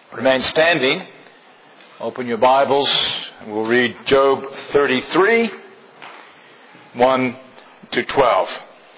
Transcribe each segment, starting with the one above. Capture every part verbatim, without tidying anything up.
Remain standing. Open your Bibles and we'll read Job thirty-three, one to twelve.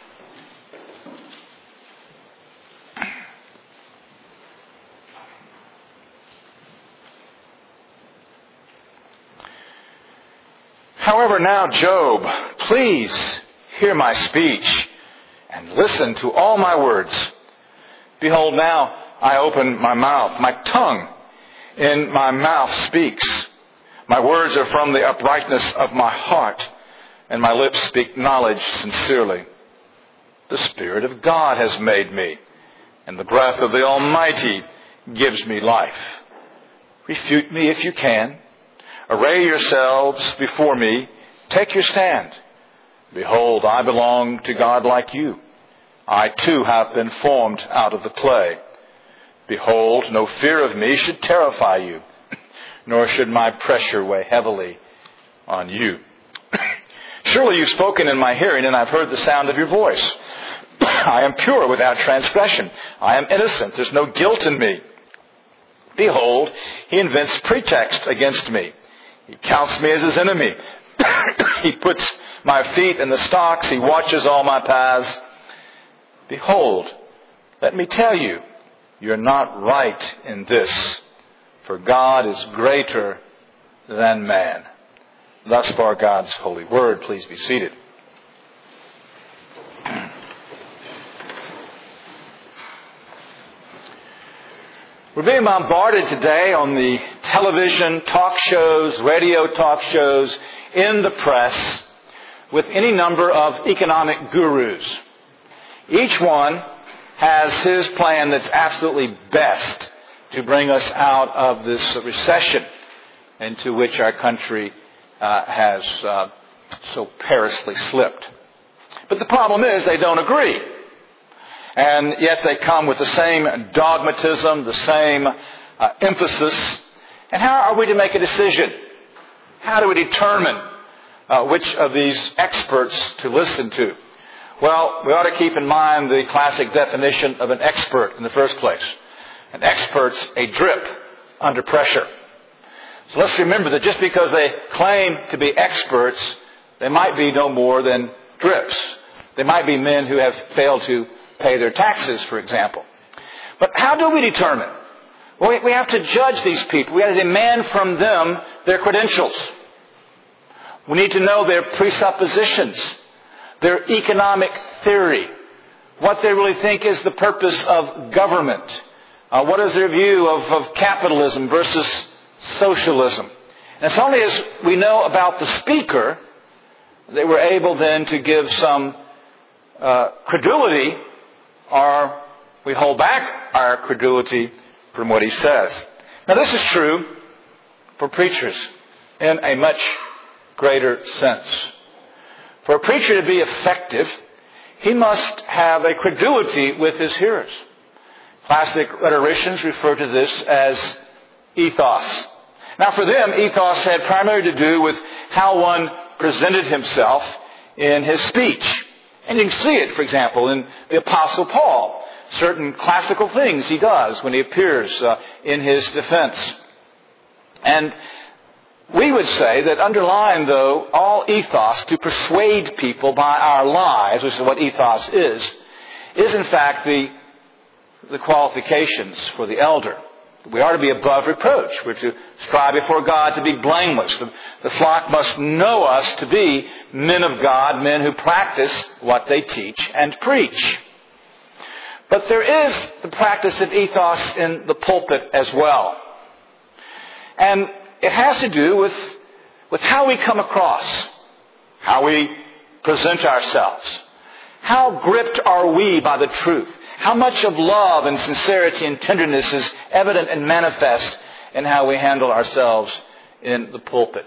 However, now, Job, please hear my speech and listen to all my words. Behold, now I open my mouth. My tongue in my mouth speaks. My words are from the uprightness of my heart, and my lips speak knowledge sincerely. The Spirit of God has made me, and the breath of the Almighty gives me life. Refute me if you can. Array yourselves before me. Take your stand. Behold, I belong to God like you. I too have been formed out of the clay. Behold, no fear of me should terrify you, nor should my pressure weigh heavily on you. Surely you've spoken in my hearing, and I've heard the sound of your voice. I am pure without transgression. I am innocent. There's no guilt in me. Behold, he invents pretext against me. He counts me as his enemy. He puts my feet in the stocks. He watches all my paths. Behold, let me tell you, you're not right in this, for God is greater than man. Thus far God's holy word. Please be seated. We're being bombarded today on the television, talk shows, radio talk shows, in the press, with any number of economic gurus. Each one has his plan that's absolutely best to bring us out of this recession into which our country uh, has uh, so perilously slipped. But the problem is they don't agree. And yet they come with the same dogmatism, the same uh, emphasis. And how are we to make a decision? How do we determine uh, which of these experts to listen to? Well, we ought to keep in mind the classic definition of an expert in the first place. An expert's a drip under pressure. So let's remember that just because they claim to be experts, they might be no more than drips. They might be men who have failed to pay their taxes, for example. But how do we determine? Well, we have to judge these people. We have to demand from them their credentials. We need to know their presuppositions, their economic theory, what they really think is the purpose of government. Uh, what is their view of, of capitalism versus socialism? And it's only as we know about the speaker that we're able then to give some uh, credulity, or we hold back our credulity from what he says. Now this is true for preachers in a much greater sense. For a preacher to be effective, he must have a credulity with his hearers. Classic rhetoricians refer to this as ethos. Now for them, ethos had primarily to do with how one presented himself in his speech. And you can see it, for example, in the Apostle Paul. Certain classical things he does when he appears uh, in his defense. And we would say that underlying, though, all ethos to persuade people by our lives, which is what ethos is, is in fact the, the qualifications for the elder. We are to be above reproach. We're to strive before God to be blameless. The, the flock must know us to be men of God, men who practice what they teach and preach. But there is the practice of ethos in the pulpit as well. And it has to do with, with how we come across, how we present ourselves. How gripped are we by the truth? How much of love and sincerity and tenderness is evident and manifest in how we handle ourselves in the pulpit?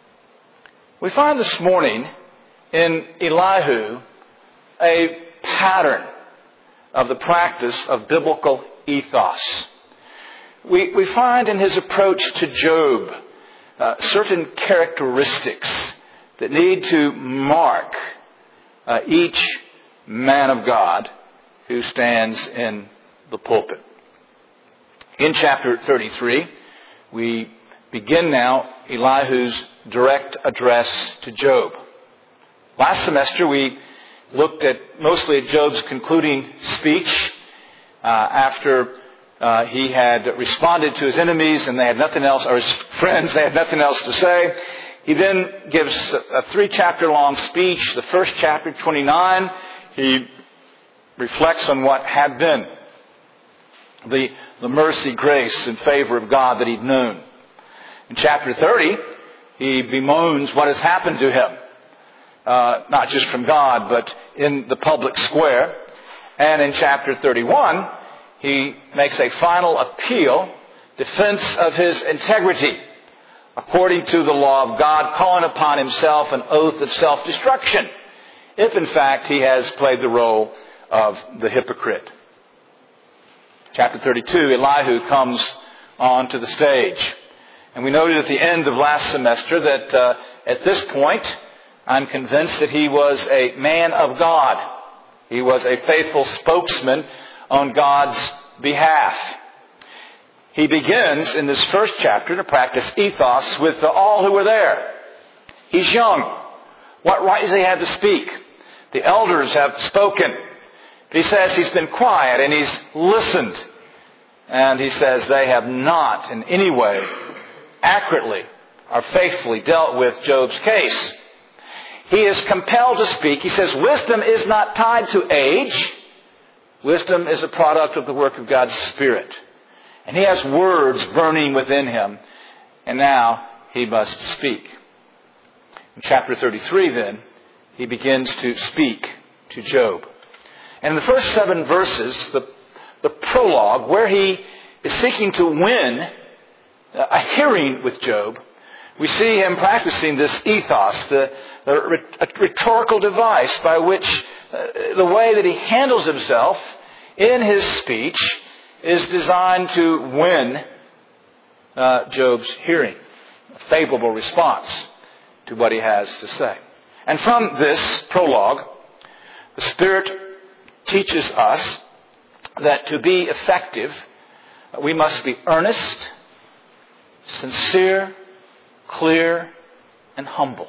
We find this morning in Elihu a pattern of the practice of biblical ethos. We, we find in his approach to Job uh, certain characteristics that need to mark uh, each man of God who stands in the pulpit. In chapter thirty-three, we begin now Elihu's direct address to Job. Last semester, we looked at mostly at Job's concluding speech uh, after uh, he had responded to his enemies and they had nothing else, or his friends, they had nothing else to say. He then gives a three-chapter long speech. The first chapter, twenty-nine, he reflects on what had been. The, the mercy, grace, and favor of God that he'd known. In chapter thirty, he bemoans what has happened to him. Uh, not just from God, but in the public square. And in chapter thirty-one, he makes a final appeal, defense of his integrity, according to the law of God, calling upon himself an oath of self-destruction, if in fact he has played the role of the hypocrite. Chapter thirty-two, Elihu comes onto the stage. And we noted at the end of last semester that uh, at this point, I'm convinced that he was a man of God. He was a faithful spokesman on God's behalf. He begins in this first chapter to practice ethos with all who were there. He's young. What right does he have to speak? The elders have spoken. He says he's been quiet and he's listened. And he says they have not in any way accurately or faithfully dealt with Job's case. He is compelled to speak. He says wisdom is not tied to age. Wisdom is a product of the work of God's Spirit. And he has words burning within him. And now he must speak. In chapter thirty-three then, he begins to speak to Job. And in the first seven verses, the, the prologue, where he is seeking to win a hearing with Job, we see him practicing this ethos, the, the rhetorical device by which uh, the way that he handles himself in his speech is designed to win uh, Job's hearing, a favorable response to what he has to say. And from this prologue, the Spirit teaches us that to be effective, we must be earnest, sincere, clear, and humble.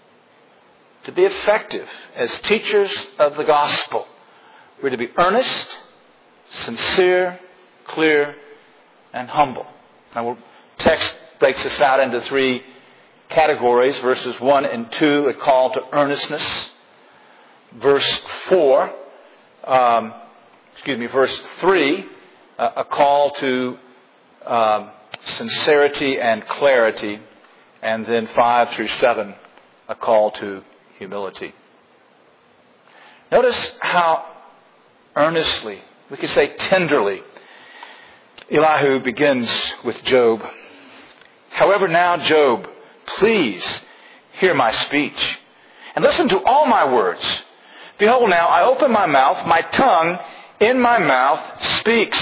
To be effective as teachers of the gospel, we're to be earnest, sincere, clear, and humble. Now, the text breaks this out into three categories. Verses one and two, a call to earnestness. Verse four, um, excuse me, verse three, uh, a call to um, sincerity and clarity. And then five through seven, a call to humility. Notice how earnestly, we could say tenderly, Elihu begins with Job. However now, Job, please hear my speech and listen to all my words. Behold now, I open my mouth, my tongue in my mouth speaks.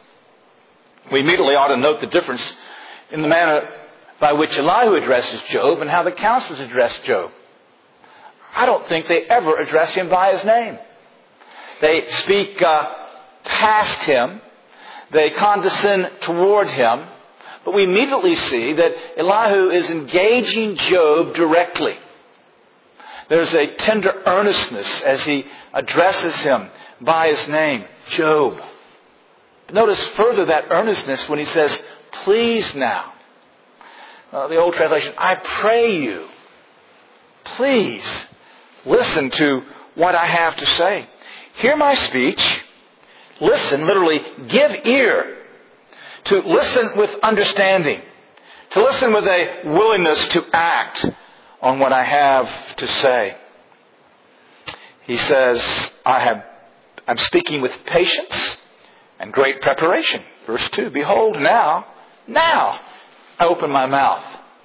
We immediately ought to note the difference in the manner by which Elihu addresses Job and how the counselors address Job. I don't think they ever address him by his name. They speak uh, past him. They condescend toward him. But we immediately see that Elihu is engaging Job directly. There's a tender earnestness as he addresses him by his name, Job. Notice further that earnestness when he says, please now. Uh, the old translation, I pray you, please listen to what I have to say. Hear my speech. Listen, literally, give ear. To listen with understanding. To listen with a willingness to act on what I have to say. He says, I have, I'm speaking with patience and great preparation. Verse two, behold now, now I open my mouth.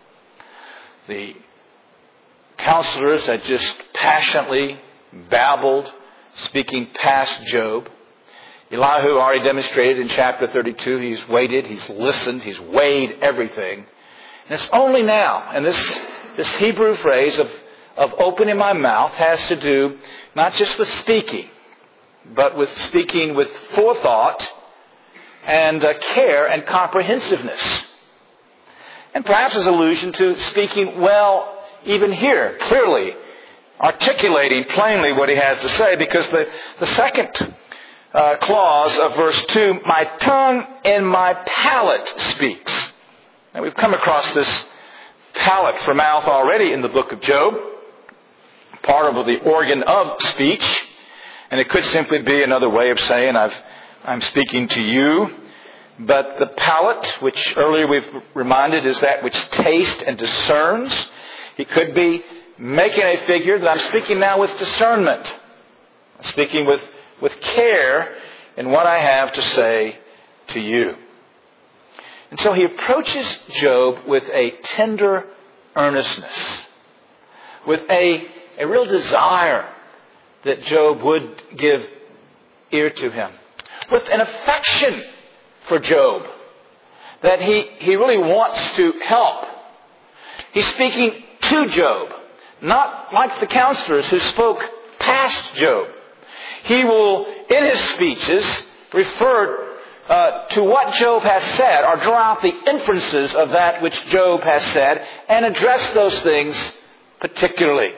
The counselors had just passionately babbled, speaking past Job. Elihu already demonstrated in chapter thirty-two, he's waited, he's listened, he's weighed everything. And it's only now, and this, this Hebrew phrase of, of opening my mouth has to do not just with speaking, but with speaking with forethought and uh, care and comprehensiveness. And perhaps as allusion to speaking well even here, clearly, articulating plainly what he has to say, because the, the second uh, clause of verse two, my tongue and my palate speaks. Now we've come across this palate for mouth already in the book of Job, part of the organ of speech, and it could simply be another way of saying I've, I'm speaking to you. But the palate, which earlier we've reminded is that which tastes and discerns, he could be making a figure that I'm speaking now with discernment. I'm speaking with, with care in what I have to say to you. And so he approaches Job with a tender earnestness, with a, a real desire that Job would give ear to him, with an affection for Job, that he, he really wants to help. He's speaking to Job, not like the counselors who spoke past Job. He will, in his speeches, refer uh, to what Job has said, or draw out the inferences of that which Job has said, and address those things particularly.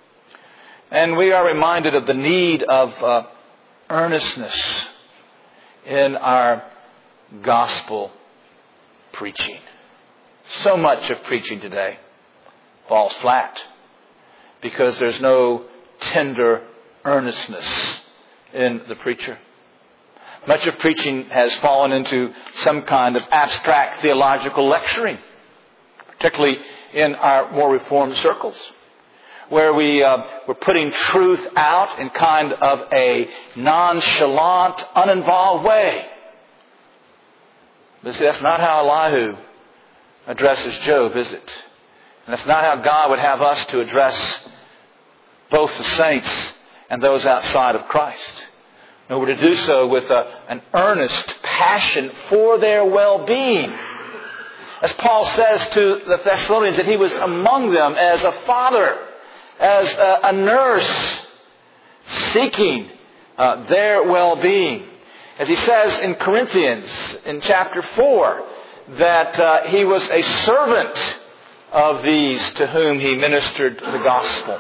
And we are reminded of the need of uh, earnestness in our gospel preaching. So much of preaching today falls flat because there's no tender earnestness in the preacher. Much of preaching has fallen into some kind of abstract theological lecturing, particularly in our more reformed circles, where we, uh, we're putting truth out in kind of a nonchalant, uninvolved way. But see, that's not how Elihu addresses Job, is it? And that's not how God would have us to address both the saints and those outside of Christ. No, we're to do so with a, an earnest passion for their well-being. As Paul says to the Thessalonians, that he was among them as a father, as a, a nurse, seeking uh, their well-being. As he says in Corinthians, in chapter four, that uh, he was a servant of these to whom he ministered the gospel.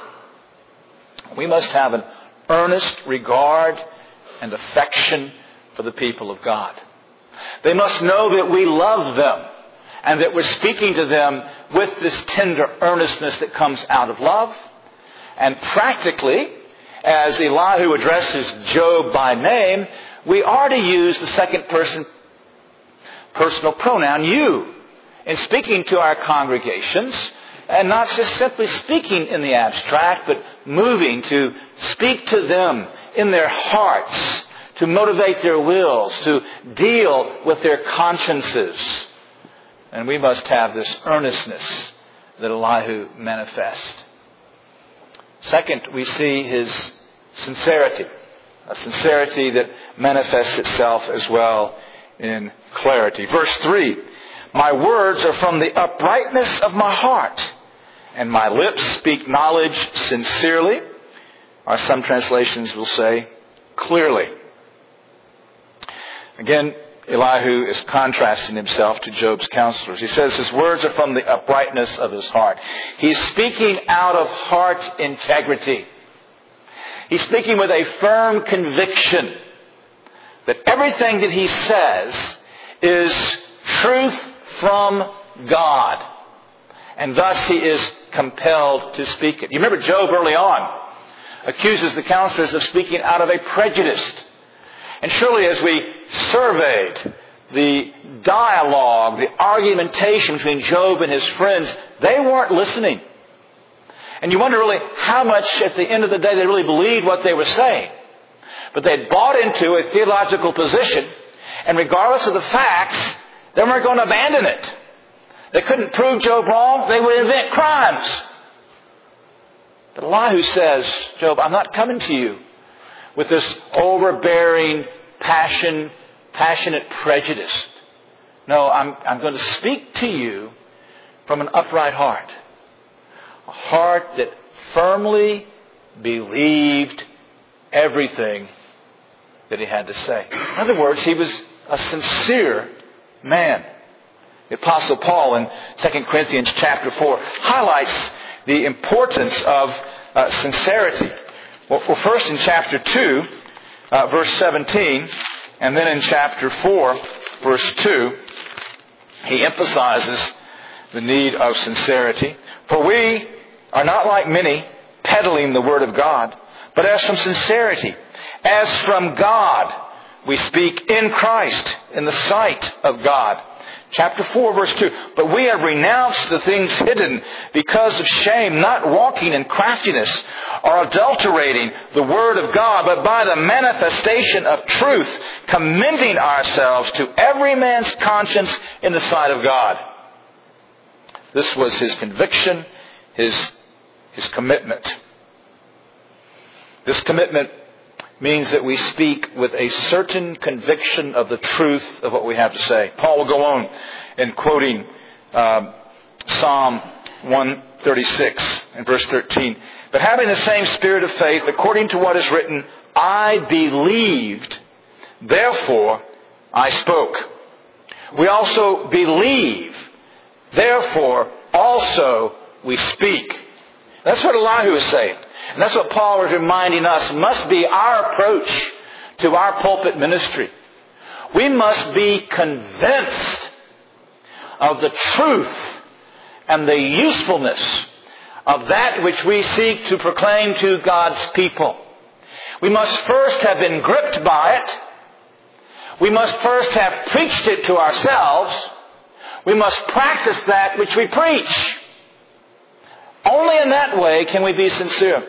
We must have an earnest regard and affection for the people of God. They must know that we love them and that we're speaking to them with this tender earnestness that comes out of love. And practically, as Elihu addresses Job by name, we are to use the second person personal pronoun, you, in speaking to our congregations, and not just simply speaking in the abstract, but moving to speak to them in their hearts, to motivate their wills, to deal with their consciences. And we must have this earnestness that Elihu manifests. Second, we see his sincerity. A sincerity that manifests itself as well in clarity. Verse three, my words are from the uprightness of my heart, and my lips speak knowledge sincerely. Or some translations will say, clearly. Again, Elihu is contrasting himself to Job's counselors. He says his words are from the uprightness of his heart. He's speaking out of heart integrity. He's speaking with a firm conviction that everything that he says is truth from God. And thus he is compelled to speak it. You remember Job early on accuses the counselors of speaking out of a prejudice. And surely as we surveyed the dialogue, the argumentation between Job and his friends, they weren't listening. And you wonder really how much at the end of the day they really believed what they were saying. But they'd bought into a theological position, and regardless of the facts, they weren't going to abandon it. They couldn't prove Job wrong. They would invent crimes. But Elihu says, Job, I'm not coming to you with this overbearing passion, passionate prejudice. No, I'm, I'm going to speak to you from an upright heart. A heart that firmly believed everything that he had to say. In other words, he was a sincere man. The Apostle Paul in Second Corinthians chapter four highlights the importance of uh, sincerity. Well, well, first in chapter two, uh, verse seventeen, and then in chapter four, verse two, he emphasizes the need of sincerity. For we are not like many peddling the word of God, but as from sincerity, as from God, we speak in Christ, in the sight of God. Chapter four, verse two. But we have renounced the things hidden because of shame, not walking in craftiness or adulterating the word of God, but by the manifestation of truth, commending ourselves to every man's conscience in the sight of God. This was his conviction, his, his commitment. This commitment means that we speak with a certain conviction of the truth of what we have to say. Paul will go on in quoting uh, Psalm one thirty-six and verse thirteen. But having the same spirit of faith, according to what is written, I believed, therefore I spoke. We also believe, therefore also we speak. That's what Elihu is saying. And that's what Paul is reminding us must be our approach to our pulpit ministry. We must be convinced of the truth and the usefulness of that which we seek to proclaim to God's people. We must first have been gripped by it. We must first have preached it to ourselves. We must practice that which we preach. Only in that way can we be sincere.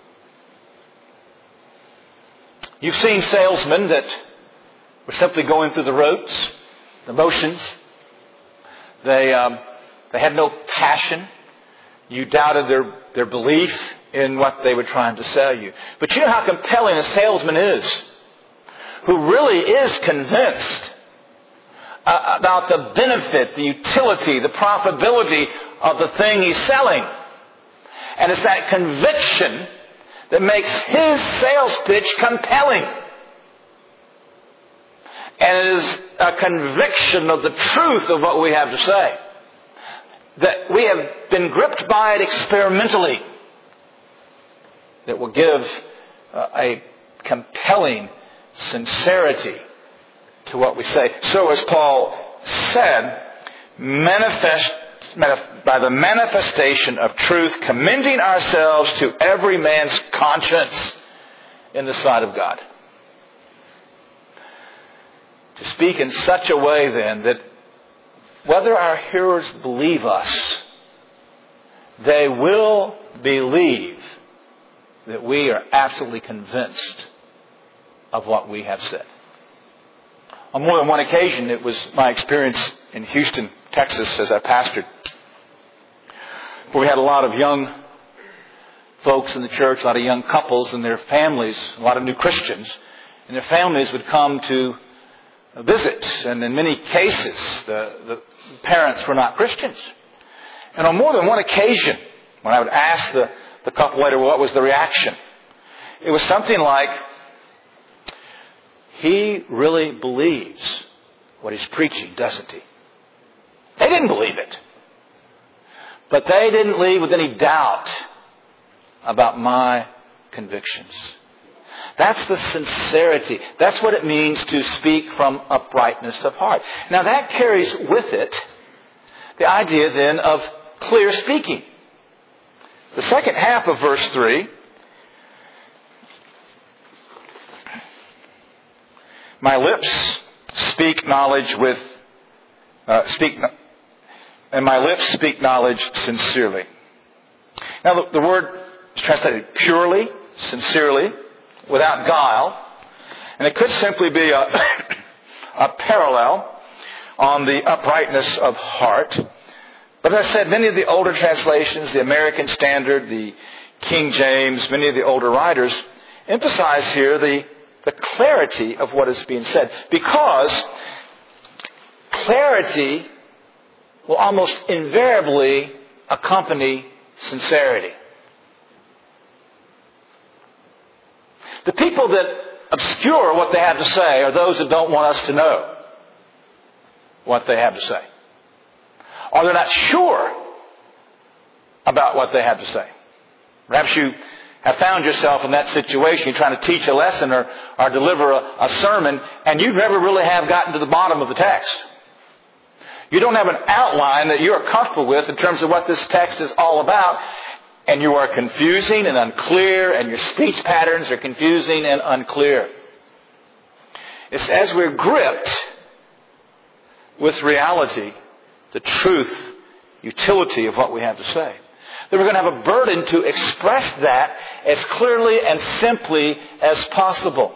You've seen salesmen that were simply going through the ropes, the motions. They um, they had no passion. You doubted their, their belief in what they were trying to sell you. But you know how compelling a salesman is, who really is convinced uh, about the benefit, the utility, the profitability of the thing he's selling. And it's that conviction that makes his sales pitch compelling. And it is a conviction of the truth of what we have to say. That we have been gripped by it experimentally. That will give uh, a compelling sincerity to what we say. So as Paul said, manifest by the manifestation of truth, commending ourselves to every man's conscience in the sight of God. To speak in such a way then that whether our hearers believe us, they will believe that we are absolutely convinced of what we have said. On more than one occasion, it was my experience in Houston, Texas, as I pastored, where we had a lot of young folks in the church, a lot of young couples and their families, a lot of new Christians, and their families would come to visit. And in many cases, the, the parents were not Christians. And on more than one occasion, when I would ask the, the couple later, well, what was the reaction? It was something like, he really believes what he's preaching, doesn't he? They didn't believe it. But they didn't leave with any doubt about my convictions. That's the sincerity. That's what it means to speak from uprightness of heart. Now that carries with it the idea then of clear speaking. The second half of verse three, my lips speak knowledge with, uh, speak, and my lips speak knowledge sincerely. Now the, the word is translated purely, sincerely, without guile. And it could simply be a, a parallel on the uprightness of heart. But as I said, many of the older translations, the American Standard, the King James, many of the older writers emphasize here the, the clarity of what is being said. Because clarity will almost invariably accompany sincerity. The people that obscure what they have to say are those that don't want us to know. what they have to say. Or they're not sure about what they have to say. Perhaps you have found yourself in that situation. You're trying to teach a lesson or, or deliver a, a sermon, and you never really have gotten to the bottom of the text. You don't have an outline that you're comfortable with in terms of what this text is all about, and you are confusing and unclear, and your speech patterns are confusing and unclear. It's as we're gripped with reality, the truth, utility of what we have to say, that we're going to have a burden to express that as clearly and simply as possible.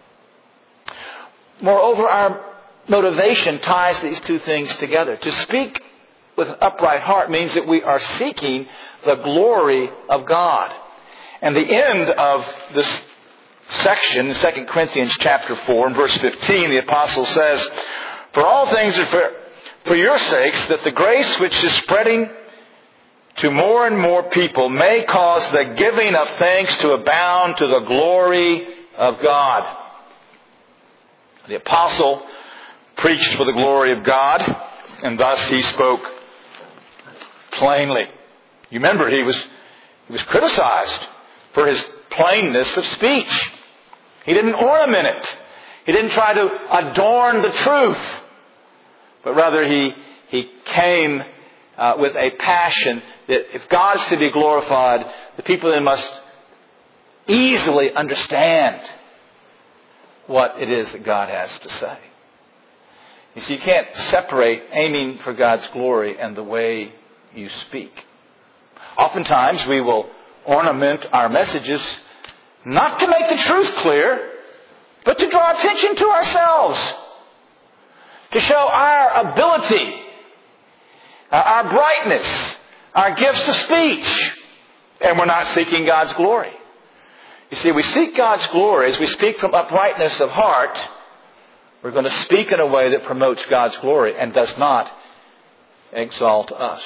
Moreover, our motivation ties these two things together. To speak with an upright heart means that we are seeking the glory of God. And the end of this section, Second Corinthians chapter four and verse fifteen, the apostle says, "For all things are for, for your sakes, that the grace which is spreading to more and more people may cause the giving of thanks to abound to the glory of God." The apostle preached for the glory of God, and thus he spoke plainly. You remember, he was, he was criticized for his plainness of speech. He didn't ornament it. He didn't try to adorn the truth. But rather he, he came uh, with a passion that if God is to be glorified, the people then must easily understand what it is that God has to say. You see, you can't separate aiming for God's glory and the way you speak. Oftentimes we will ornament our messages not to make the truth clear, but to draw attention to ourselves, to show our ability, uh, our brightness, our gifts of speech, and we're not seeking God's glory. You see, we seek God's glory as we speak from uprightness of heart. We're going to speak in a way that promotes God's glory and does not exalt us.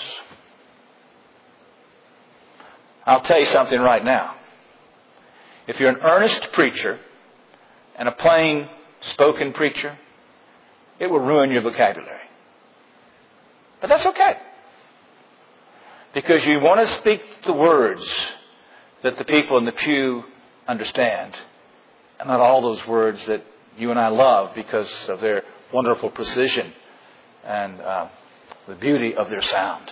I'll tell you something right now. If you're an earnest preacher and a plain spoken preacher, it will ruin your vocabulary. But that's okay. Because you want to speak the words that the people in the pew understand, and not all those words that you and I love because of their wonderful precision and uh, the beauty of their sound.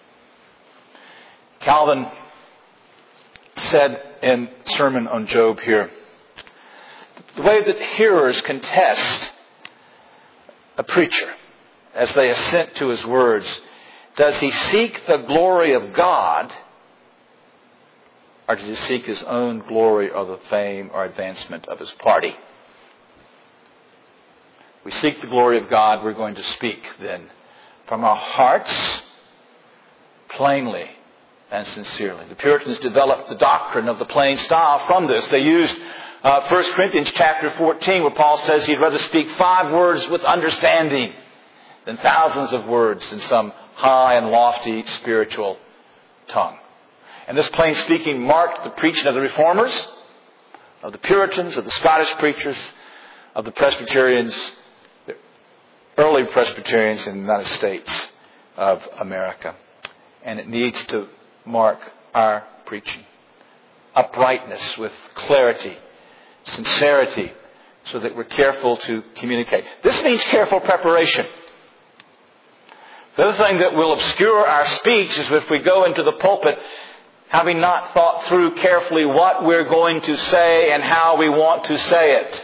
Calvin said in Sermon on Job here, the way that hearers can test a preacher as they assent to his words, does he seek the glory of God, or does he seek his own glory or the fame or advancement of his party? We seek the glory of God, we're going to speak then from our hearts plainly and sincerely. The Puritans developed the doctrine of the plain style from this. They used uh, First Corinthians chapter fourteen, where Paul says he'd rather speak five words with understanding than thousands of words in some high and lofty spiritual tongue. And this plain speaking marked the preaching of the Reformers, of the Puritans, of the Scottish preachers, of the Presbyterians, the early Presbyterians in the United States of America. And it needs to mark our preaching. Uprightness with clarity, sincerity, so that we're careful to communicate. This means careful preparation. The other thing that will obscure our speech is if we go into the pulpit having not thought through carefully what we're going to say and how we want to say it.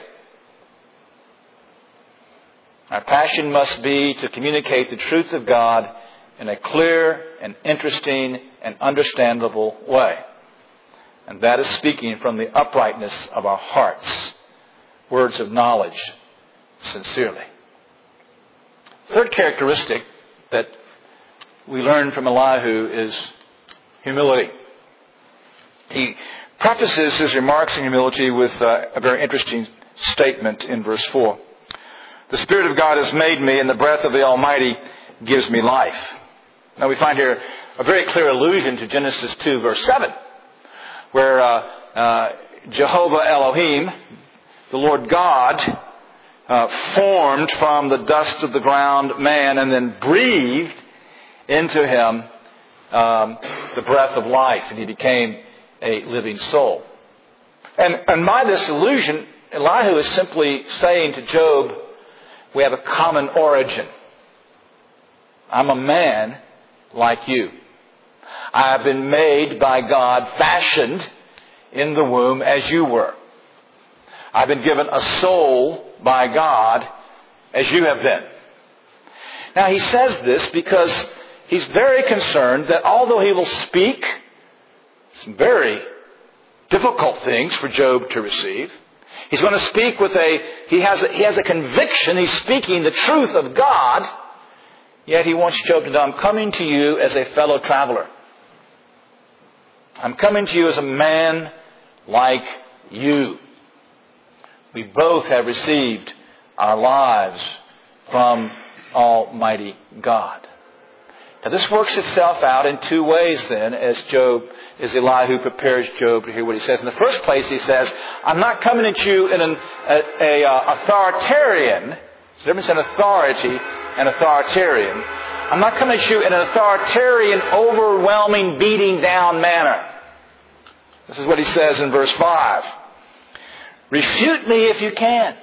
Our passion must be to communicate the truth of God in a clear and interesting and understandable way. And that is speaking from the uprightness of our hearts. Words of knowledge, sincerely. Third characteristic that we learn from Elihu is humility. He prefaces his remarks on humility with uh, a very interesting statement in verse four. The Spirit of God has made me, and the breath of the Almighty gives me life. Now we find here a very clear allusion to Genesis two, verse seven, where uh, uh, Jehovah Elohim, the Lord God, uh, formed from the dust of the ground man and then breathed into him um, the breath of life, and he became a living soul. And, and by this allusion, Elihu is simply saying to Job, we have a common origin. I'm a man like you. I have been made by God, fashioned in the womb as you were. I've been given a soul by God as you have been. Now he says this because he's very concerned that although he will speak some very difficult things for Job to receive, he's going to speak with a, he has a, he has a conviction, he's speaking the truth of God, yet he wants Job to know, I'm coming to you as a fellow traveler. I'm coming to you as a man like you. We both have received our lives from Almighty God. Now this works itself out in two ways then, as Job, as Elihu prepares Job to hear what he says. In the first place, he says, I'm not coming at you in an a, a, a authoritarian, there's a difference in authority and authoritarian. I'm not coming at you in an authoritarian, overwhelming, beating down manner. This is what he says in verse five. Refute me if you can.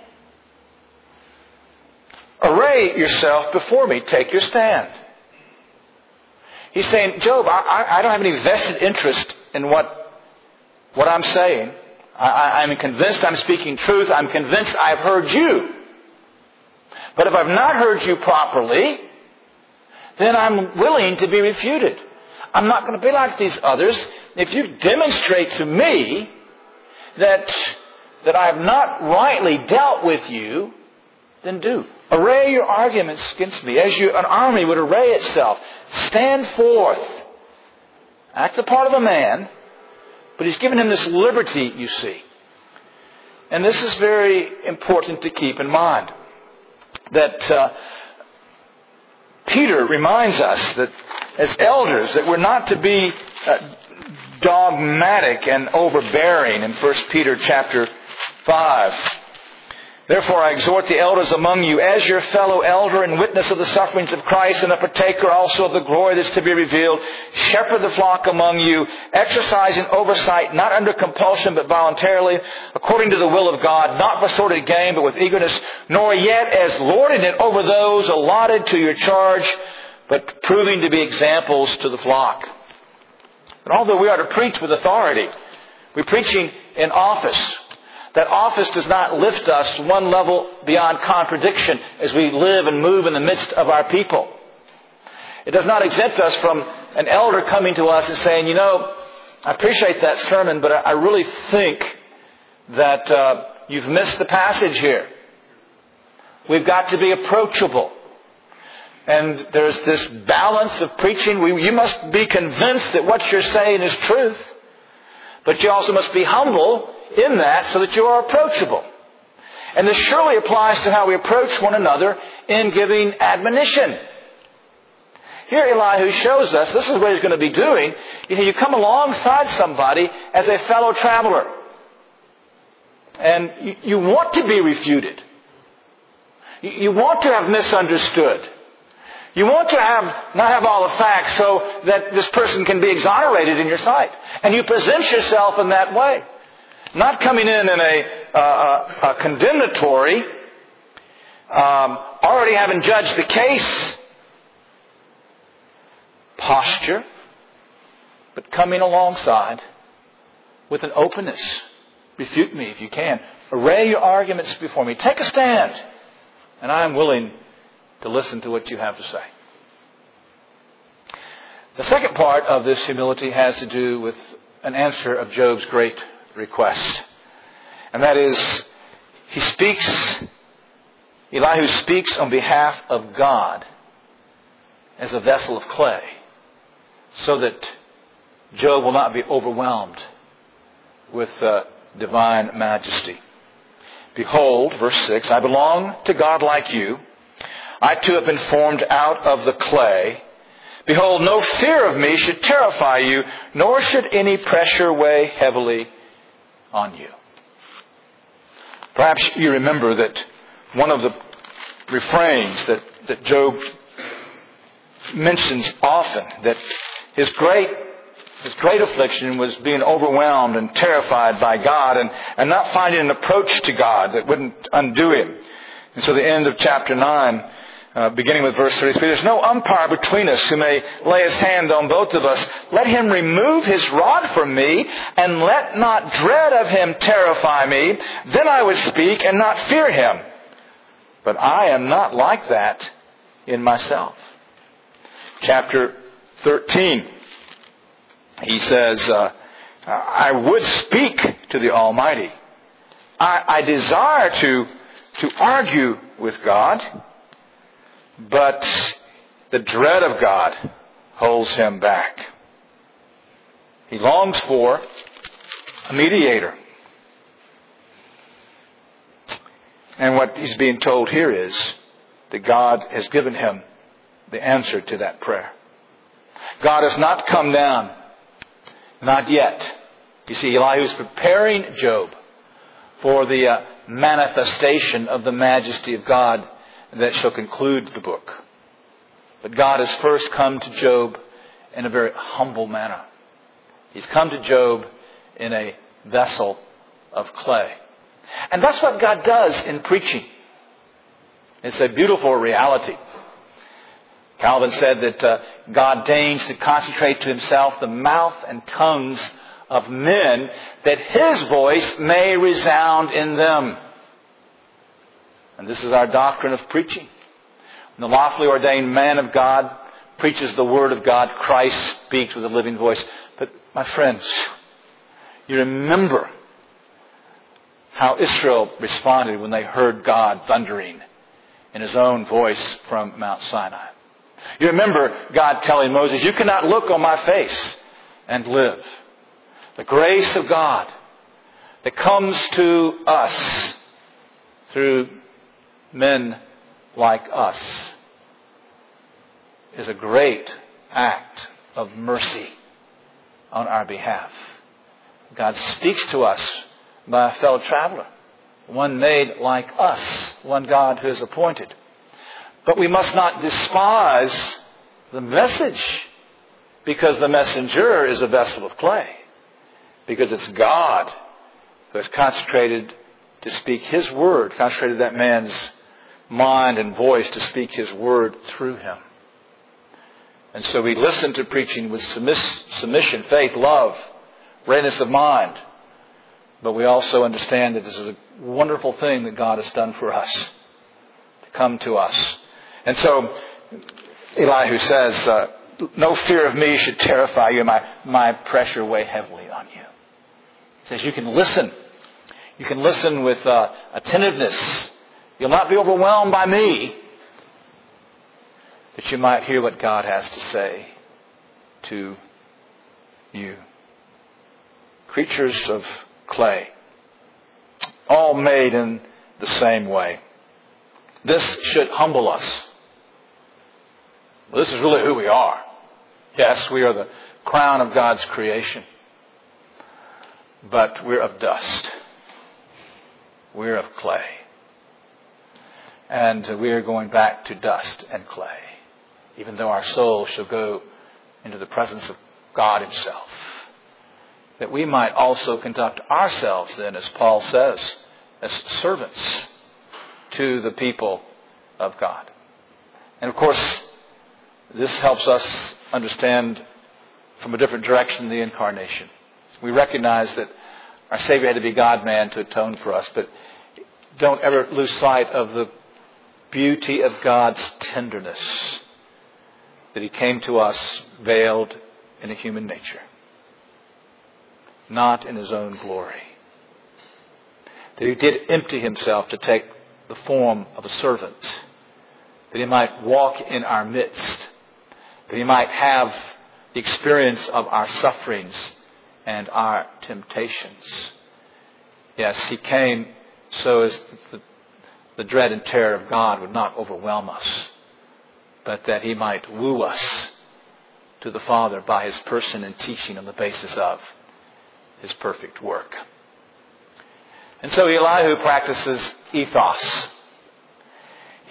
Array yourself before me. Take your stand. He's saying, Job, I, I don't have any vested interest in what, what I'm saying. I, I, I'm convinced I'm speaking truth. I'm convinced I've heard you. But if I've not heard you properly, then I'm willing to be refuted. I'm not going to be like these others. If you demonstrate to me that, that I have not rightly dealt with you, then do. Array your arguments against me as you, an army would array itself. Stand forth. That's a part of a man, but he's given him this liberty, you see. And this is very important to keep in mind. That uh, Peter reminds us that as elders, that we're not to be uh, dogmatic and overbearing in First Peter chapter five. Therefore I exhort the elders among you as your fellow elder and witness of the sufferings of Christ and a partaker also of the glory that's to be revealed. Shepherd the flock among you, exercising oversight, not under compulsion but voluntarily, according to the will of God, not for sordid gain but with eagerness, nor yet as lording it over those allotted to your charge, but proving to be examples to the flock. But although we are to preach with authority, we're preaching in office. That office does not lift us one level beyond contradiction as we live and move in the midst of our people. It does not exempt us from an elder coming to us and saying, you know, I appreciate that sermon, but I really think that uh, you've missed the passage here. We've got to be approachable. And there's this balance of preaching. We, you must be convinced that what you're saying is truth, but you also must be humble in that so that you are approachable. And this surely applies to how we approach one another in giving admonition. Here Elihu shows us, this is what he's going to be doing. You know, you come alongside somebody as a fellow traveler. And you, you want to be refuted. You, you want to have misunderstood. You want to have not have all the facts so that this person can be exonerated in your sight. And you present yourself in that way. Not coming in in a, uh, a condemnatory, um, already having judged the case posture, but coming alongside with an openness. Refute me if you can. Array your arguments before me. Take a stand. And I am willing to listen to what you have to say. The second part of this humility has to do with an answer of Job's great request. And that is, he speaks, Elihu speaks on behalf of God as a vessel of clay, so that Job will not be overwhelmed with uh, divine majesty. Behold, verse six, I belong to God like you. I too have been formed out of the clay. Behold, no fear of me should terrify you, nor should any pressure weigh heavily on you. Perhaps you remember that one of the refrains that, that Job mentions often, that his great his great affliction was being overwhelmed and terrified by God and, and not finding an approach to God that wouldn't undo him. And so the end of chapter nine, uh, beginning with verse thirty-three, there's no umpire between us who may lay his hand on both of us. Let him remove his rod from me, and let not dread of him terrify me. Then I would speak and not fear him. But I am not like that in myself. Chapter thirteen, he says, uh, I would speak to the Almighty. I, I desire to, to argue with God, but the dread of God holds him back. He longs for a mediator. And what he's being told here is that God has given him the answer to that prayer. God has not come down. Not yet. You see, Elihu is preparing Job for the uh, manifestation of the majesty of God that shall conclude the book. But God has first come to Job in a very humble manner. He's come to Job in a vessel of clay. And that's what God does in preaching. It's a beautiful reality. Calvin said that uh, God deigns to concentrate to himself the mouth and tongues of men, that his voice may resound in them. And this is our doctrine of preaching. When the lawfully ordained man of God preaches the word of God, Christ speaks with a living voice. But my friends, you remember how Israel responded when they heard God thundering in his own voice from Mount Sinai. You remember God telling Moses, you cannot look on my face and live. The grace of God that comes to us through men like us is a great act of mercy on our behalf. God speaks to us by a fellow traveler, one made like us, one God who is appointed. But we must not despise the message, because the messenger is a vessel of clay. Because it's God who has consecrated to speak his word, consecrated that man's mind and voice to speak his word through him. And so we listen to preaching with submission, faith, love, readiness of mind. But we also understand that this is a wonderful thing that God has done for us, to come to us. And so Elihu says, uh, no fear of me should terrify you. My, my pressure weigh heavily on you. He says you can listen. You can listen with uh, attentiveness. You'll not be overwhelmed by me, that you might hear what God has to say to you. Creatures of clay, all made in the same way. This should humble us. Well, this is really who we are. Yes, we are the crown of God's creation. But we're of dust. We're of clay. And we are going back to dust and clay, even though our soul shall go into the presence of God himself. That we might also conduct ourselves then, as Paul says, as servants to the people of God. And of course, this helps us understand from a different direction the incarnation. We recognize that our Savior had to be God-man to atone for us, but don't ever lose sight of the beauty of God's tenderness, that he came to us veiled in a human nature, not in his own glory. That he did empty himself to take the form of a servant, that he might walk in our midst, that he might have the experience of our sufferings and our temptations. Yes, he came so as the, the dread and terror of God would not overwhelm us, but that he might woo us to the Father by his person and teaching on the basis of his perfect work. And so Elihu practices ethos.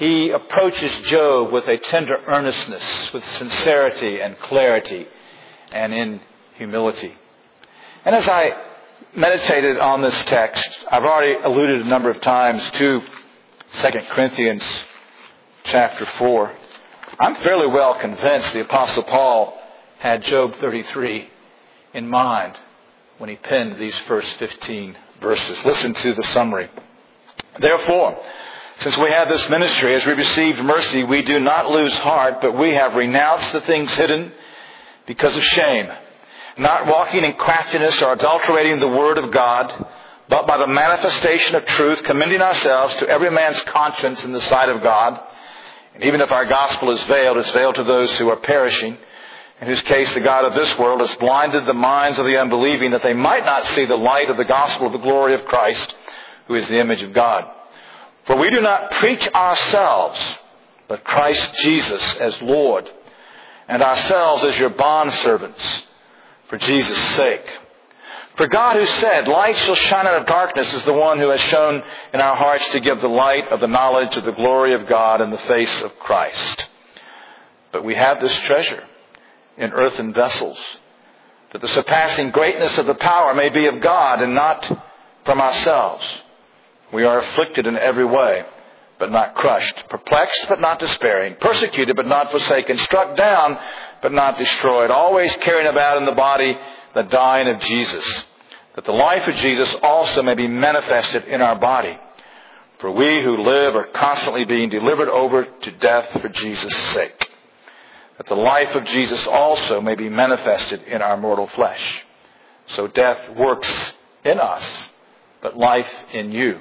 he approaches Job with a tender earnestness, with sincerity and clarity, and in humility. And as I meditated on this text, I've already alluded a number of times to Second Corinthians chapter four. I'm fairly well convinced the Apostle Paul had Job thirty-three in mind when he penned these first fifteen verses. Listen to the summary. Therefore, since we have this ministry, as we received mercy, we do not lose heart, but we have renounced the things hidden because of shame, not walking in craftiness or adulterating the word of God, but by the manifestation of truth, commending ourselves to every man's conscience in the sight of God. And even if our gospel is veiled, it's veiled to those who are perishing, in whose case the God of this world has blinded the minds of the unbelieving, that they might not see the light of the gospel of the glory of Christ, who is the image of God. For we do not preach ourselves, but Christ Jesus as Lord, and ourselves as your bondservants, for Jesus' sake. For God, who said, light shall shine out of darkness, is the one who has shown in our hearts to give the light of the knowledge of the glory of God in the face of Christ. But we have this treasure in earthen vessels, that the surpassing greatness of the power may be of God and not from ourselves. We are afflicted in every way, but not crushed, perplexed, but not despairing, persecuted, but not forsaken, struck down, but not destroyed, always carrying about in the body the dying of Jesus, that the life of Jesus also may be manifested in our body. For we who live are constantly being delivered over to death for Jesus' sake, that the life of Jesus also may be manifested in our mortal flesh. So death works in us, but life in you.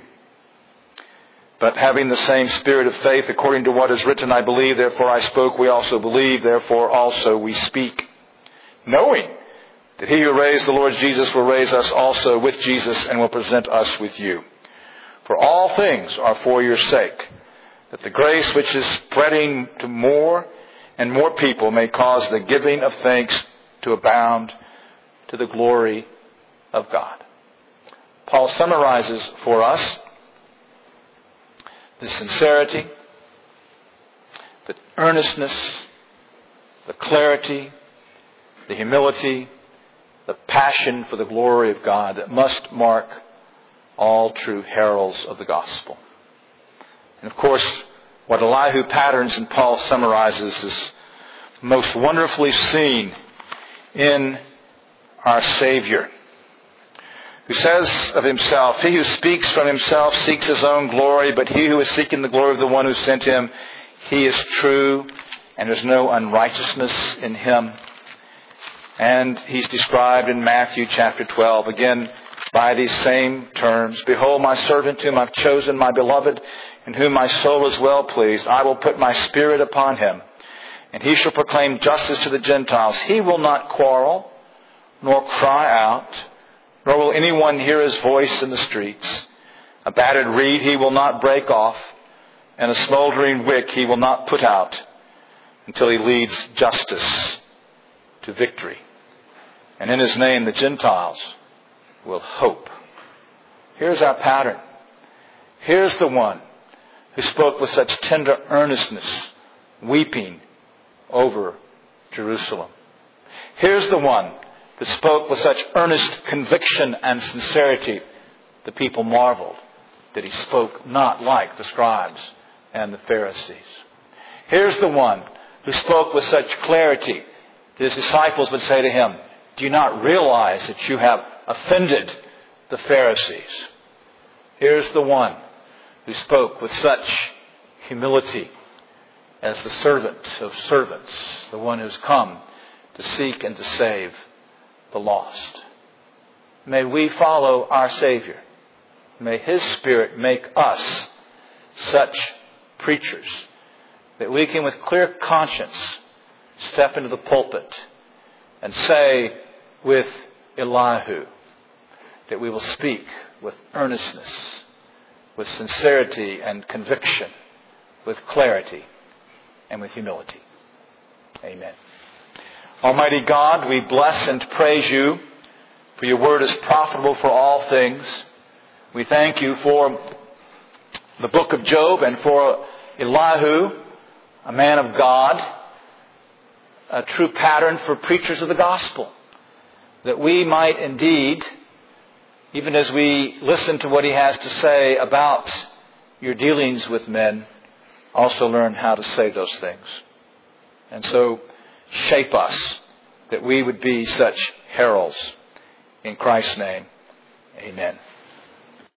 But having the same spirit of faith, according to what is written, I believe, therefore I spoke, we also believe, therefore also we speak, knowing that he who raised the Lord Jesus will raise us also with Jesus and will present us with you. For all things are for your sake, that the grace which is spreading to more and more people may cause the giving of thanks to abound to the glory of God. Paul summarizes for us the sincerity, the earnestness, the clarity, the humility, the passion for the glory of God that must mark all true heralds of the gospel. And of course, what Elihu patterns and Paul summarizes is most wonderfully seen in our Savior, who says of himself, he who speaks from himself seeks his own glory, but he who is seeking the glory of the one who sent him, he is true, and there's no unrighteousness in him. And he's described in Matthew chapter twelve, again, by these same terms. Behold, my servant whom I've chosen, my beloved, in whom my soul is well pleased. I will put my spirit upon him, and he shall proclaim justice to the Gentiles. He will not quarrel, nor cry out, nor will anyone hear his voice in the streets. A battered reed he will not break off, and a smoldering wick he will not put out, until he leads justice to victory. And in his name the Gentiles will hope. Here's our pattern. Here's the one who spoke with such tender earnestness, weeping over Jerusalem. Here's the one that spoke with such earnest conviction and sincerity, the people marveled that he spoke not like the scribes and the Pharisees. Here's the one who spoke with such clarity that his disciples would say to him, do you not realize that you have offended the Pharisees? Here's the one who spoke with such humility as the servant of servants, the one who's come to seek and to save the lost. May we follow our Savior. May His Spirit make us such preachers that we can with clear conscience step into the pulpit and say with Elihu that we will speak with earnestness, with sincerity and conviction, with clarity and with humility. Amen. Almighty God, we bless and praise you, for your word is profitable for all things. We thank you for the book of Job and for Elihu, a man of God, a true pattern for preachers of the gospel, that we might indeed, even as we listen to what he has to say about your dealings with men, also learn how to say those things. And so shape us that we would be such heralds. In Christ's name, amen.